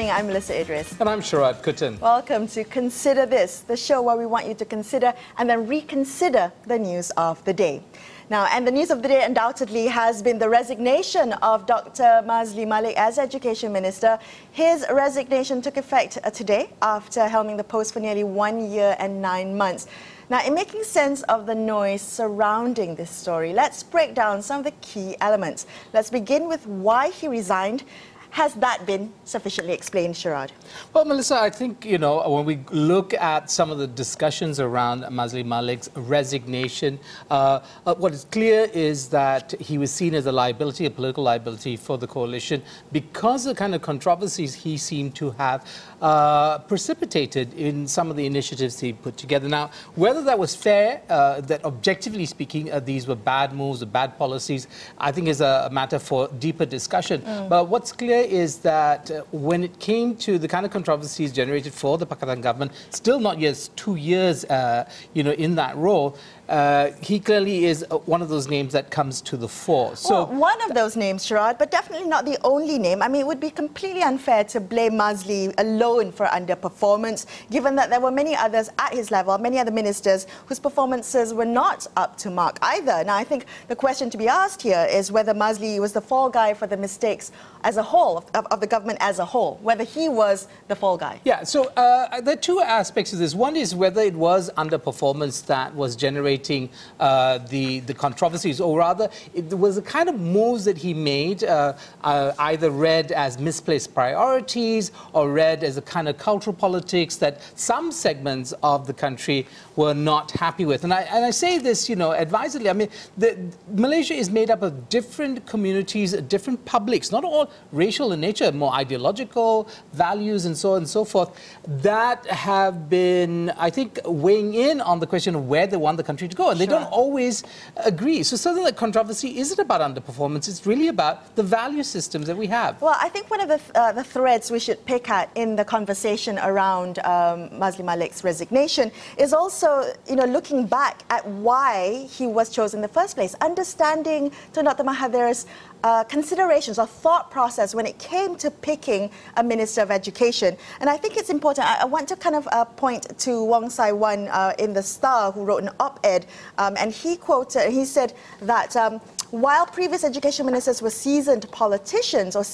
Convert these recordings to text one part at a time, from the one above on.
morning, I'm Melissa Idris. And I'm Sharad Kuttan. Welcome to Consider This, the show where we want you to consider and then reconsider the news of the day. Now, and the news of the day undoubtedly has been the resignation of Dr. Mazli Malik as Education Minister. His resignation took effect today after helming the post for nearly 1 year and 9 months. Now, in making sense of the noise surrounding this story, let's break down some of the key elements. Let's begin with why he resigned. Has that been sufficiently explained, Sharad? Well, Melissa, I think, when we look at some of the discussions around Mazli Malik's resignation, what is clear is that he was seen as a liability, a political liability for the coalition because of the kind of controversies he seemed to have precipitated in some of the initiatives he put together. Now, whether that was fair, that objectively speaking, these were bad moves or bad policies, I think is a matter for deeper discussion. But what's clear is that when it came to the kind of controversies generated for the Pakatan government, still not yet 2 years, in that role, he clearly is one of those names that comes to the fore. So, well, one of those names, Sharad, but definitely not the only name. I mean, it would be completely unfair to blame Mazli alone for underperformance, given that there were many others at his level, many other ministers whose performances were not up to mark either. Now, I think the question to be asked here is whether Mazli was the fall guy for the mistakes as a whole, of the government as a whole, whether he was the fall guy. Yeah, so there are two aspects to this. One is whether it was underperformance that was generating the controversies, or rather, it was the kind of moves that he made, either read as misplaced priorities or read as a kind of cultural politics that some segments of the country were not happy with. And I say this, advisedly. I mean, Malaysia is made up of different communities, different publics, not all racial in nature, more ideological values and so on and so forth, that have been, I think, weighing in on the question of where they want the country to go. And they don't always agree. So certainly the controversy isn't about underperformance. It's really about the value systems that we have. Well, I think one of the threads we should pick at in the conversation around Mazli Malik's resignation is also, looking back at why he was chosen in the first place, understanding Tun Dr. Mahathir's considerations or thought process when it came to picking a Minister of Education. And I think it's important. I want to kind of point to Wong Sai Wan in The Star, who wrote an op-ed, and he said that while previous education ministers were seasoned politicians or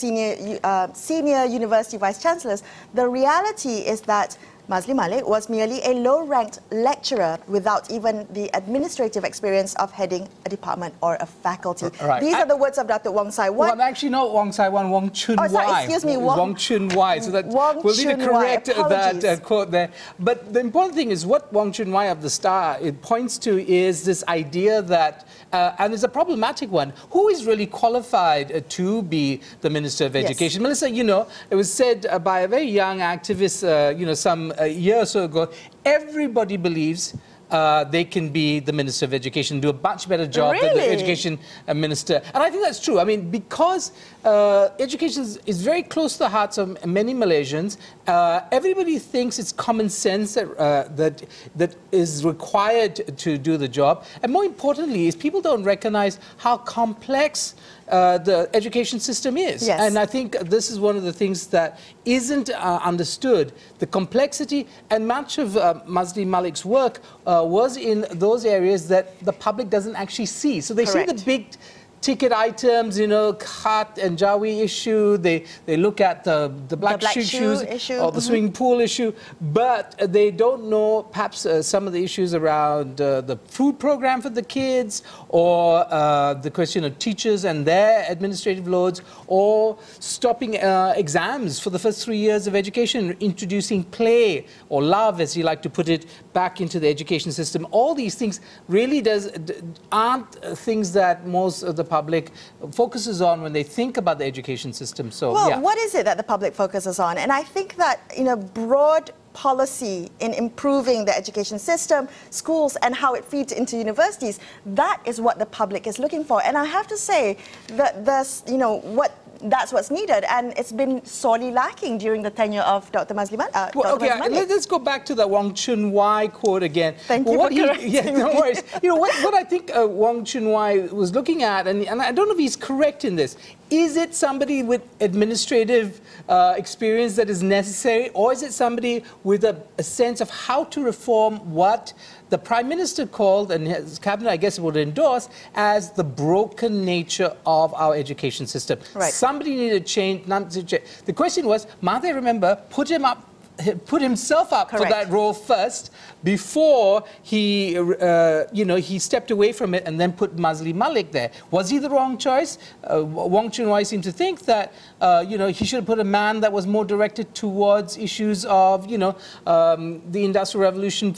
senior university vice-chancellors, the reality is that Mazli Malik was merely a low-ranked lecturer without even the administrative experience of heading a department or a faculty. Right. These are the words of Dr. Wong Sai Wan. Well, actually, not Wong Sai Wan, Wong Chun Wai. Oh, sorry, excuse me, Wong Chun Wai. So that we'll need to correct that quote there. But the important thing is what Wong Chun Wai of The Star it points to is this idea that, and it's a problematic one, who is really qualified to be the Minister of Education? Yes. Melissa, it was said by a very young activist, a year or so ago, everybody believes they can be the Minister of Education, do a much better job than the Education Minister. And I think that's true. I mean, because education is very close to the hearts of many Malaysians, everybody thinks it's common sense that is required to do the job. And more importantly, is people don't recognize how complex the education system is. Yes. And I think this is one of the things that isn't understood. The complexity and much of Mazli Malik's work was in those areas that the public doesn't actually see. So they see the big ticket items, Khat and Jawi issue. They look at the black shoes issue or the swimming pool issue, but they don't know perhaps some of the issues around the food program for the kids, or the question of teachers and their administrative loads, or stopping exams for the first 3 years of education, introducing play or love, as you like to put it, back into the education system. All these things really aren't things that most of the public focuses on when they think about the education system. So, what is it that the public focuses on? And I think that, broad policy in improving the education system, schools, and how it feeds into universities, that is what the public is looking for. And I have to say that that's what's needed, and it's been sorely lacking during the tenure of Dr. Mazli Malik. Let's go back to the Wong Chun Wai quote again. Thank you for correcting me. No worries. What I think Wong Chun Wai was looking at, and I don't know if he's correct in this, Is it somebody with administrative experience that is necessary, or is it somebody with a sense of how to reform what the Prime Minister called, and his cabinet, I guess, would endorse, as the broken nature of our education system? Right. Somebody needed to change. The question was, Mahathir, remember, put himself up Correct. for that role first before he, he stepped away from it and then put Mazli Malik there. Was he the wrong choice? Wong Chun-wai seemed to think that, he should have put a man that was more directed towards issues of, the Industrial Revolution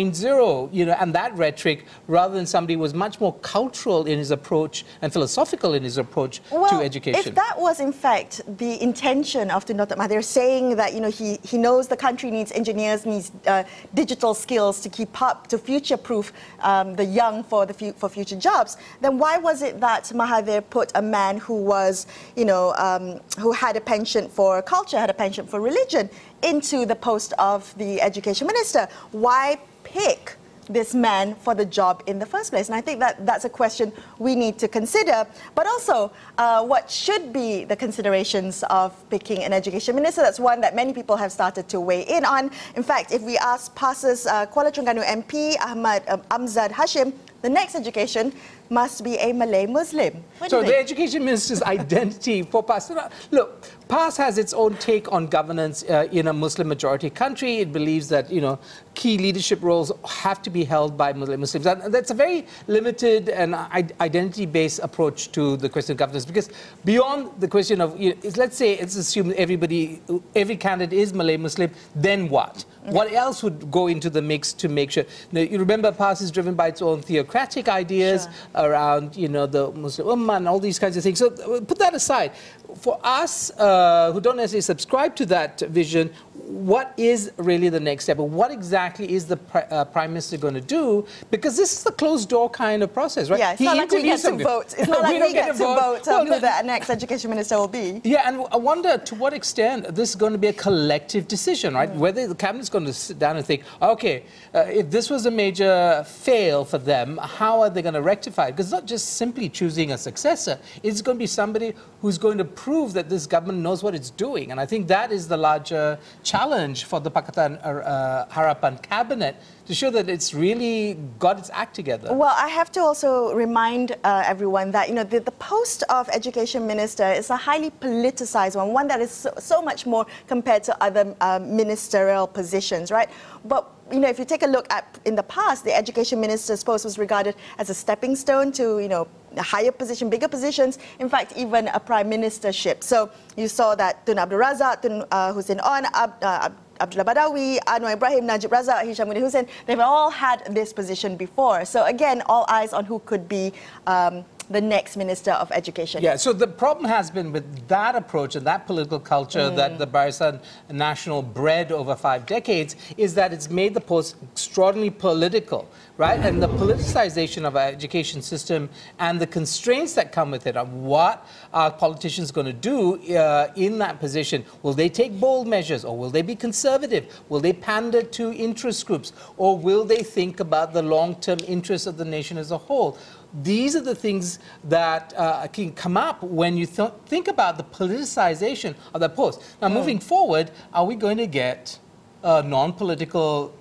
4.0, and that rhetoric, rather than somebody who was much more cultural in his approach and philosophical in his approach to education. If that was, in fact, the intention of Tun Dr. Mahathir, saying that, he knows the country needs engineers, needs digital skills to keep up, to future-proof the young for future jobs, then why was it that Mahathir put a man who was, who had a penchant for culture, had a penchant for religion, into the post of the education minister? Why pick this man for the job in the first place? And I think that's a question we need to consider. But also, what should be the considerations of picking an education minister? That's one that many people have started to weigh in on. In fact, if we ask PAS's Kuala Terengganu MP, Ahmad Amzad Hashim, the next education must be a Malay Muslim. So the education minister's identity for PAS. Look, PAS has its own take on governance in a Muslim-majority country. It believes that, key leadership roles have to be held by Muslims. And that's a very limited and identity-based approach to the question of governance, because beyond the question of, let's assume every candidate is Malay Muslim, then what? What else would go into the mix to make sure? You remember, PAS is driven by its own theocratic ideas around, the Muslim Ummah and all these kinds of things. So put that aside. For us who don't necessarily subscribe to that vision, what is really the next step? What exactly is the Prime Minister going to do? Because this is a closed-door kind of process, right? Yeah, it's not like we get to vote. It's not like we get to vote who the next education minister will be. Yeah, and I wonder to what extent this is going to be a collective decision, right? Whether the Cabinet's going to sit down and think, okay, if this was a major fail for them, how are they going to rectify it? Because it's not just simply choosing a successor. It's going to be somebody who's going to prove that this government knows what it's doing. And I think that is the larger challenge for the Pakatan Harapan cabinet, to show that it's really got its act together. Well, I have to also remind everyone that, the post of education minister is a highly politicized one that is so much more compared to other ministerial positions, right? But if you take a look at in the past, the education minister's post was regarded as a stepping stone to, a higher position, bigger positions, in fact, even a prime ministership. So you saw that Tun Abdul Razak, Tun Hussein On, Abdullah Badawi, Anwar Ibrahim, Najib Razak, Hishamuddin Hussein, they've all had this position before. So again, all eyes on who could be the next Minister of Education. Yeah, so the problem has been with that approach and that political culture that the Barisan Nasional bred over 5 decades, is that it's made the post extraordinarily political, right? And the politicization of our education system and the constraints that come with it on what are politicians going to do in that position. Will they take bold measures, or will they be conservative? Will they pander to interest groups, or will they think about the long-term interests of the nation as a whole? These are the things that can come up when you think about the politicization of that post. Now, moving forward, are we going to get non-political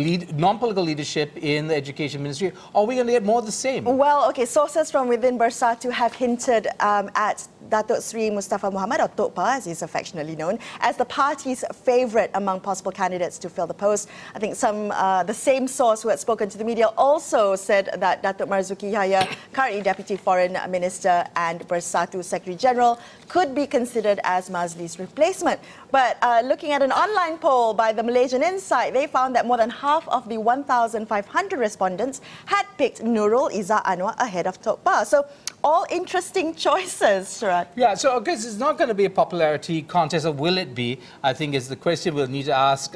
leadership in the education ministry, or are we going to get more of the same? Well, okay, sources from within Bersatu have hinted at Datuk Sri Mustafa Muhammad, or Tok Pa as he's affectionately known, as the party's favourite among possible candidates to fill the post. I think the same source who had spoken to the media also said that Datuk Marzuki Yahya, currently Deputy Foreign Minister and Bersatu Secretary General, could be considered as Mazli's replacement. But looking at an online poll by the Malaysian Insight, they found that more than half of the 1,500 respondents had picked Nurul Izzah Anwar ahead of Tok Pa. So all interesting choices, Sharad. Yeah, so I guess it's not going to be a popularity contest, or will it be? I think is the question we'll need to ask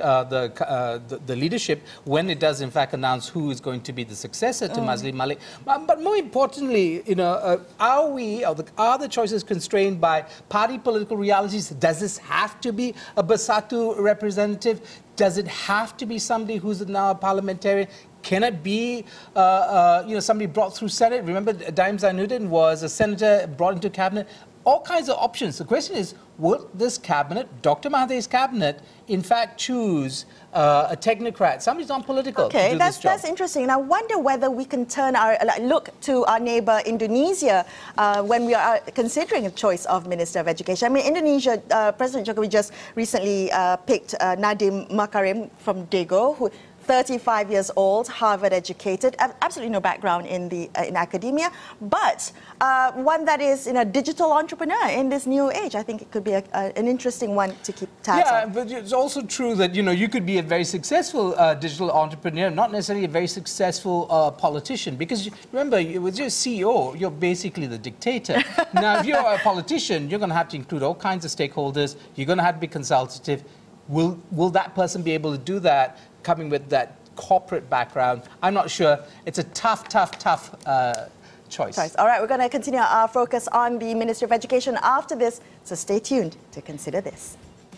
the leadership when it does in fact announce who is going to be the successor to Mazli Malik. But more importantly, are the choices constrained by party political realities? Does this have to be a Bersatu representative? Does it have to be somebody who's now a parliamentarian? Can it be, somebody brought through Senate? Remember, Daim Zainuddin was a senator brought into cabinet. all kinds of options. The question is, will this cabinet, Dr. Mahathir's cabinet, in fact choose a technocrat, somebody who's non-political to do this job? That's interesting. And I wonder whether we can look to our neighbour Indonesia when we are considering a choice of Minister of Education. I mean, Indonesia, President Jokowi just recently picked Nadiem Makarim from Daegu, who 35 years old, Harvard educated, absolutely no background in academia, but one that is a digital entrepreneur in this new age. I think it could be an interesting one to keep tabs on. Yeah, but it's also true that you could be a very successful digital entrepreneur, not necessarily a very successful politician, because remember, with your CEO, you're basically the dictator. Now, if you're a politician, you're going to have to include all kinds of stakeholders. You're going to have to be consultative. Will that person be able to do that? Coming with that corporate background, I'm not sure. It's a tough choice. All right, we're going to continue our focus on the Ministry of Education after this, so stay tuned to Consider This.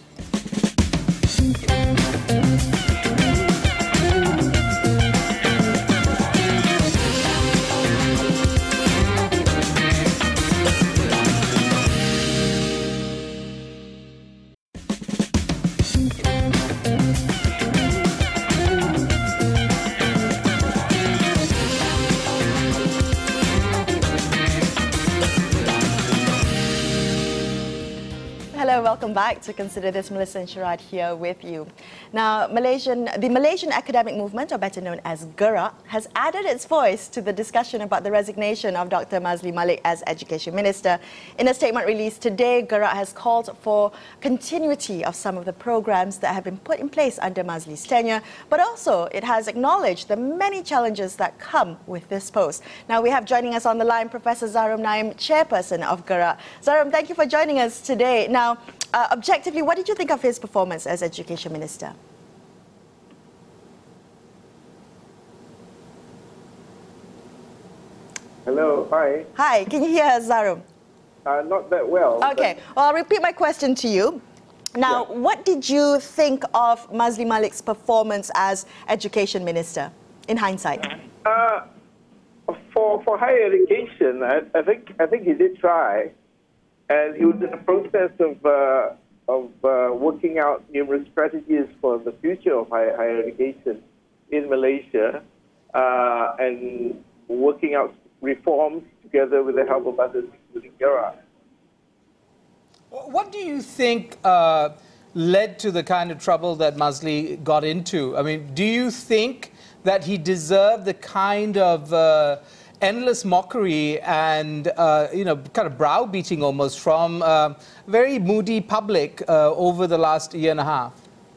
Hello, welcome back to Consider This. Melissa and Sharad here with you. Now, the Malaysian academic movement, or better known as GERAK, has added its voice to the discussion about the resignation of Dr. Mazli Malik as Education Minister. In a statement released today, GERAK has called for continuity of some of the programs that have been put in place under Mazli's tenure, but also it has acknowledged the many challenges that come with this post. Now, we have joining us on the line Professor Zarum Naim, chairperson of GERAK. Zarum, thank you for joining us today. Now, objectively, what did you think of his performance as Education Minister? Hello, hi. Hi, can you hear us, Zarum? Not that well. Okay, well, I'll repeat my question to you. Now, what did you think of Mazli Malik's performance as Education Minister, in hindsight? For higher education, I think he did try. And he was in the process of working out numerous strategies for the future of higher education in Malaysia and working out reforms together with the help of others, including GERAK. What do you think led to the kind of trouble that Mazli got into? I mean, do you think that he deserved the kind of endless mockery and, kind of browbeating almost from very moody public over the last year and a half?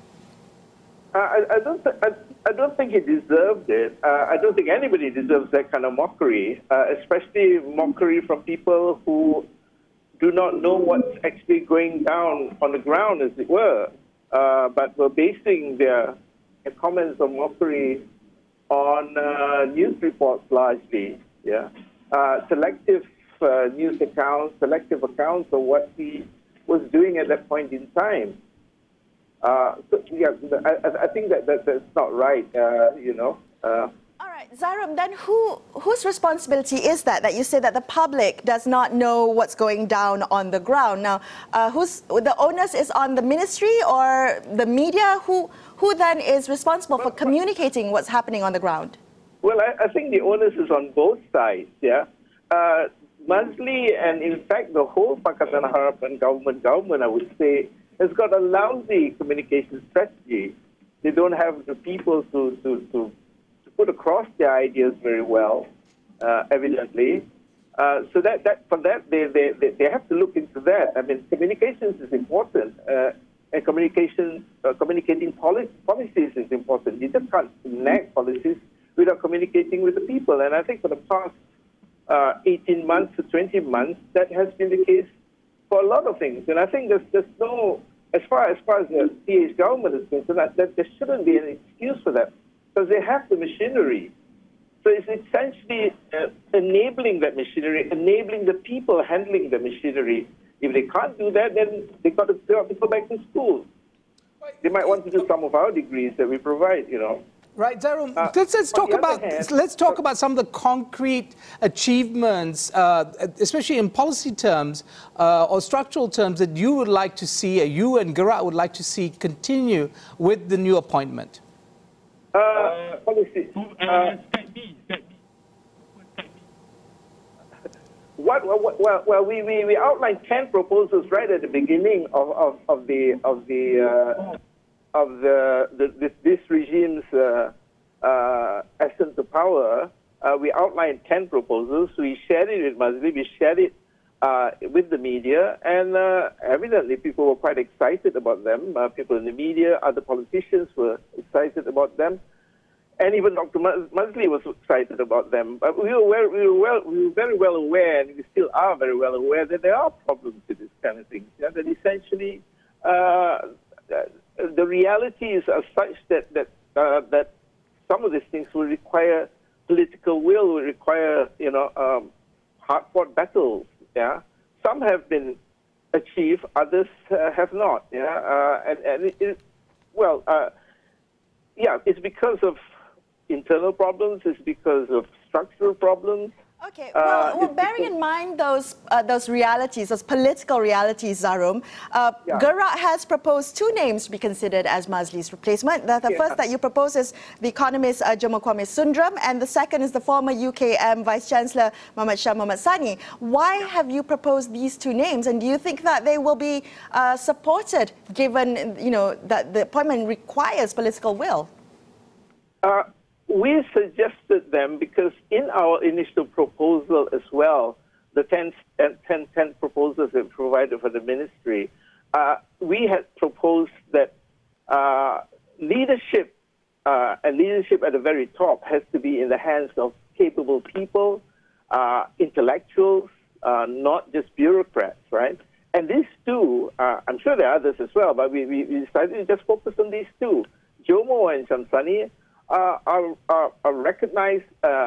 I don't think he deserved it. I don't think anybody deserves that kind of mockery, especially mockery from people who do not know what's actually going down on the ground, as it were, but were basing their comments of mockery on news reports largely. Yeah, selective news accounts, selective accounts of what he was doing at that point in time. I think that's not right. All right, Zarum, then whose responsibility is that you say that the public does not know what's going down on the ground? Now, the onus is on the ministry or the media? Who then is responsible for communicating what's happening on the ground? Well, I think the onus is on both sides, yeah. Mazli and, in fact, the whole Pakatan Harapan government, I would say, has got a lousy communication strategy. They don't have the people to put across their ideas very well, evidently. So for that, they have to look into that. I mean, communications is important, and communicating policies is important. You just can't enact policies without communicating with the people. And I think for the past 18 months to 20 months, that has been the case for a lot of things. And I think there's no, as far as the PH government is concerned, that there shouldn't be any excuse for that, because they have the machinery. So it's essentially enabling that machinery, enabling the people handling the machinery. If they can't do that, then they have to go back to school. They might want to do some of our degrees that we provide, Right, Zarum. Let's talk about some of the concrete achievements, especially in policy terms or structural terms, that you would like to see, you and Garat would like to see continue with the new appointment. Policy. Well, we outlined 10 proposals right at the beginning of this regime's ascent to power. We outlined 10 proposals. We shared it with Masli. We shared it with the media, and evidently people were quite excited about them. People in the media, other politicians were excited about them. And even Dr. Masli was excited about them. But we were very well aware, and we still are very well aware, that there are problems with this kind of thing. Yeah? That essentially the realities are such that some of these things will require political will, will require hard-fought battles. Yeah, some have been achieved, others have not. Yeah, it's because of internal problems, it's because of structural problems. Okay, well bearing in mind those realities, those political realities, Zarum, Garat has proposed 2 names to be considered as Masli's replacement. The first that you propose is the economist Jomo Kwame Sundram, and the second is the former UKM Vice-Chancellor Mohamed Shah Mohamed Sani. Why have you proposed these 2 names, and do you think that they will be supported, given that the appointment requires political will? We suggested them because in our initial proposal as well, the 10 proposals that we provided for the ministry, we had proposed that leadership and leadership at the very top has to be in the hands of capable people, intellectuals, not just bureaucrats, right? And these 2, I'm sure there are others as well, but we decided to just focus on these 2. Jomo and Shamsani are recognized,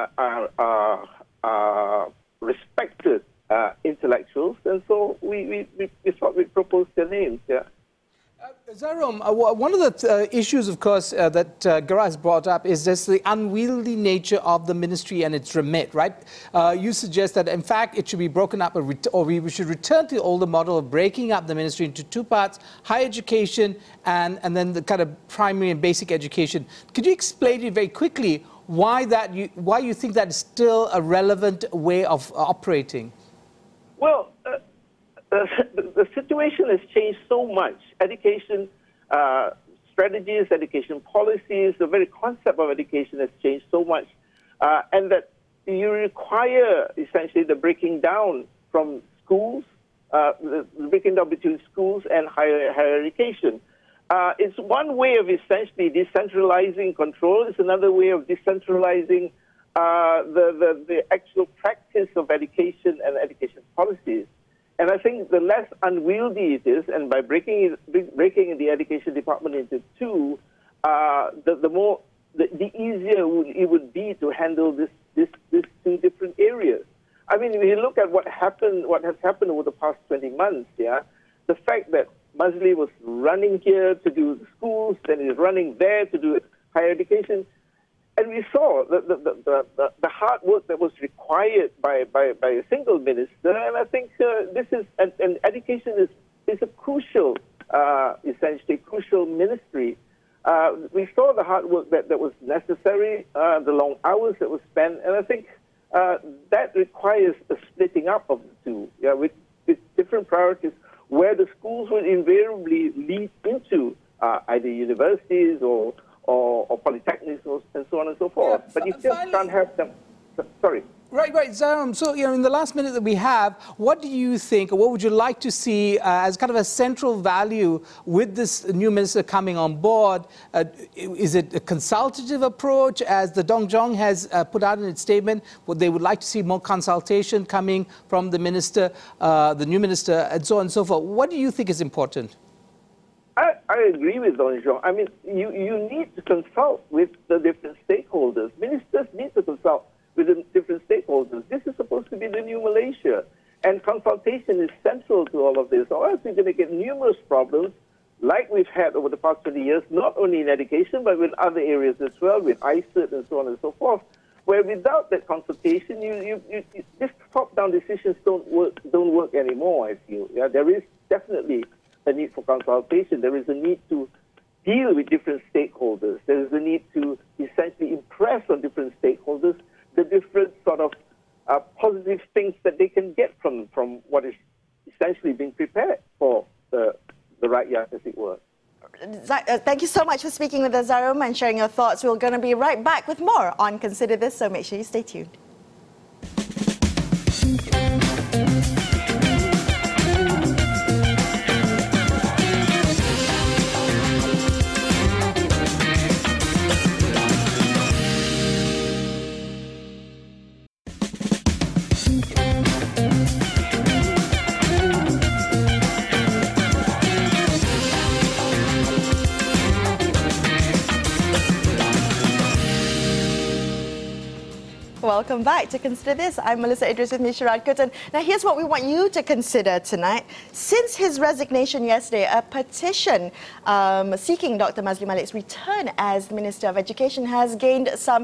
respected intellectuals, and so we thought we'd propose their names. Yeah. Zarum, one of the issues, of course, that Garat has brought up is just the unwieldy nature of the ministry and its remit, right? You suggest that, in fact, it should be broken up, or we should return to the older model of breaking up the ministry into 2 parts, higher education and then the kind of primary and basic education. Could you explain it very quickly why you think that is still a relevant way of operating? Well, the situation has changed so much. Education strategies, education policies, the very concept of education has changed so much, and that you require essentially the breaking down from schools, the breaking down between schools and higher education. It's one way of essentially decentralizing control. It's another way of decentralizing the actual practice of education and education policies. And I think the less unwieldy it is, and by breaking the education department into 2, the easier it would be to handle these 2 different areas. I mean, if you look at what has happened over the past 20 months, the fact that Masli was running here to do the schools, then he's running there to do higher education. And we saw the hard work that was required by a single minister, and I think this is and education is a crucial, essentially crucial ministry. We saw the hard work that was necessary, the long hours that was spent, and I think that requires a splitting up of the 2, with different priorities, where the schools will invariably lead into either universities or polytechnics and so on and so forth. But you just can't have them. Sorry. Right. Zarum, so, in the last minute that we have, what do you think, or what would you like to see as kind of a central value with this new minister coming on board? Is it a consultative approach, as the Dong Jong has put out in its statement? They would like to see more consultation coming from the minister, the new minister, and so on and so forth. What do you think is important? I agree with Dong Jong. I mean, you need to consult with the different stakeholders. Ministers need to consult with the different stakeholders. This is supposed to be the new Malaysia, and consultation is central to all of this, or else you're going to get numerous problems like we've had over the past 20 years, not only in education, but with other areas as well, with ICET and so on and so forth, where without that consultation, these top-down decisions don't work anymore, I feel. Yeah, there is definitely a need for consultation. There is a need to deal with different stakeholders. There is a need to essentially impress on different stakeholders the different sort of positive things that they can get from what is essentially being prepared for the rakyat, as it were. Thank you so much for speaking with us, Zarum, and sharing your thoughts. We're going to be right back with more on Consider This, so make sure you stay tuned. Welcome back to Consider This. I'm Melissa Idris with Sharad Kuttan. Now, here's what we want you to consider tonight. Since his resignation yesterday, a petition seeking Dr. Mazli Malik's return as Minister of Education has gained some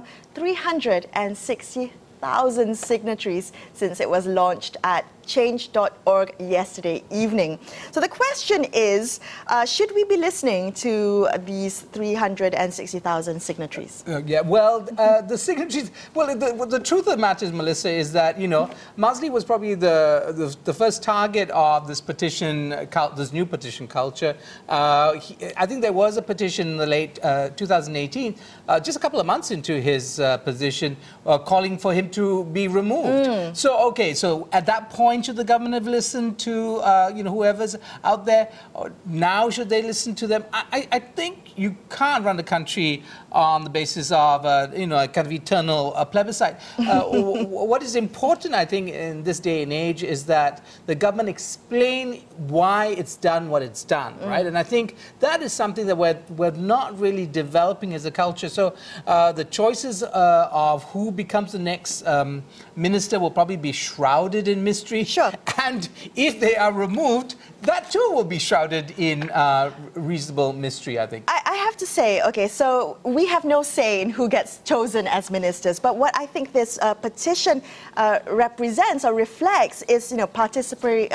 360,000 signatories since it was launched at change.org yesterday evening. So the question is, should we be listening to these 360,000 signatories? The signatories, the truth of the matter is, Melissa, is that, Mazli was probably the first target of this petition, this new petition culture. I think there was a petition in the late 2018, just a couple of months into his position, calling for him to be removed. So at that point, should the government have listened to whoever's out there? Or now should they listen to them? I think you can't run the country on the basis of a kind of eternal plebiscite. What is important, I think, in this day and age is that the government explain why it's done what it's done, right? And I think that is something that we're not really developing as a culture. So the choices of who becomes the next minister will probably be shrouded in mystery. Sure. And if they are removed, that too will be shrouded in reasonable mystery, I think. I have to say, so we have no say in who gets chosen as ministers, but what I think this petition represents or reflects is, participatory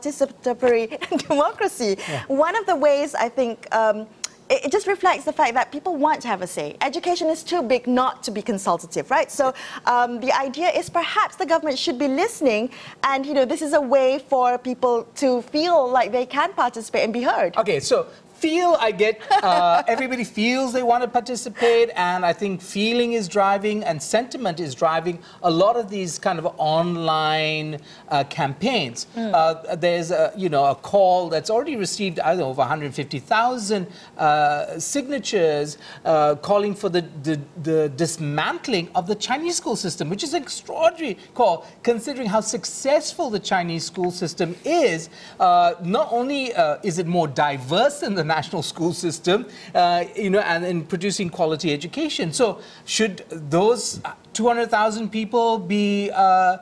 democracy. Yeah. One of the ways I think it just reflects the fact that people want to have a say. Education is too big not to be consultative, right? So the idea is perhaps the government should be listening, and this is a way for people to feel like they can participate and be heard. So I get, everybody feels they want to participate, and I think feeling is driving and sentiment is driving a lot of these kind of online campaigns. There's a call that's already received, I don't know, over 150,000 signatures calling for the dismantling of the Chinese school system, which is an extraordinary call, considering how successful the Chinese school system is. Not only is it more diverse than the national school system, and in producing quality education. So should those 200,000 people be,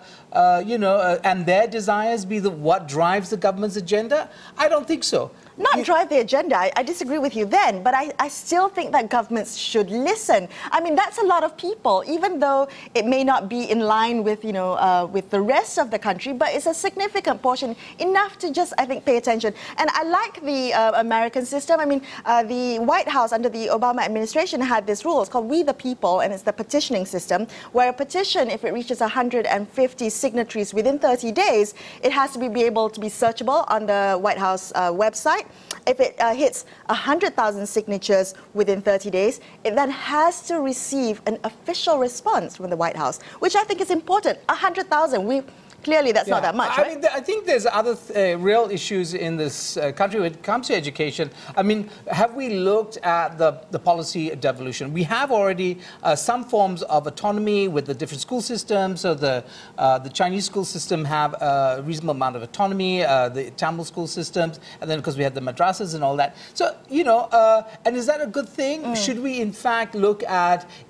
and their desires be what drives the government's agenda? I don't think so. Not drive the agenda. I disagree with you then, but I still think that governments should listen. I mean, that's a lot of people, even though it may not be in line with, with the rest of the country, but it's a significant portion, enough to just, I think, pay attention. And I like the American system. I mean, the White House under the Obama administration had this rule. It's called We the People, and it's the petitioning system, where a petition, if it reaches 150 signatories within 30 days, it has to be able to be searchable on the White House website. If it hits 100,000 signatures within 30 days, it then has to receive an official response from the White House, which I think is important. 100,000, clearly that's not that much, right? I mean, I think there's other real issues in this country when it comes to education. I mean, have we looked at the policy devolution? We have already some forms of autonomy with the different school systems. So the Chinese school system have a reasonable amount of autonomy, the Tamil school systems, and then because we have the madrasas and all that. So, and is that a good thing? Should we, in fact, look at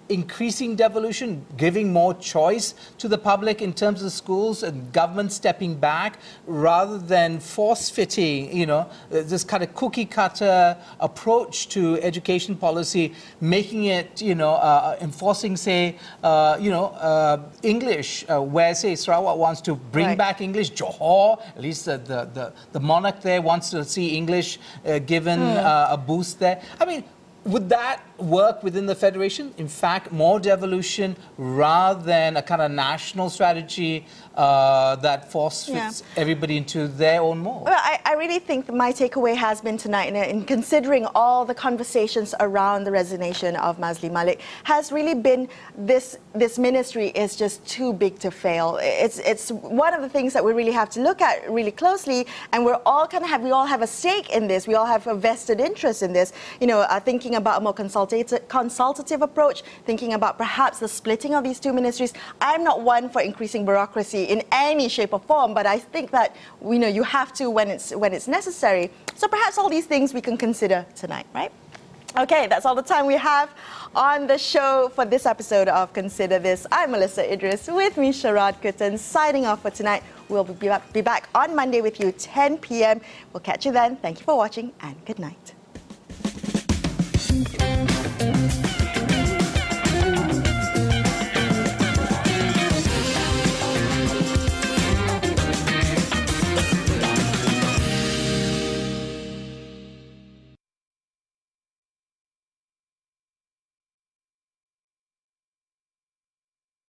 increasing devolution, giving more choice to the public in terms of schools and government stepping back rather than force-fitting, this kind of cookie-cutter approach to education policy, making it, enforcing, say, English, where, say, Sarawak wants to bring back English, Johor, at least the monarch there wants to see English given a boost there. I mean, would that work within the Federation? In fact, more devolution rather than a kind of national strategy that force-fits everybody into their own mold? Well, I really think that my takeaway has been tonight in considering all the conversations around the resignation of Mazli Malik has really been this ministry is just too big to fail. It's one of the things that we really have to look at really closely, and we all have a stake in this. We all have a vested interest in this. Thinking about a more consultative approach, thinking about perhaps the splitting of these two ministries. I'm not one for increasing bureaucracy in any shape or form, but I think that you have to when it's necessary. So perhaps all these things we can consider tonight, right? Okay, that's all the time we have on the show for this episode of Consider This. I'm Melissa Idris, with me Sharad Kuttan, signing off for tonight. We'll be back on Monday with you 10 p.m. We'll catch you then. Thank you for watching and good night.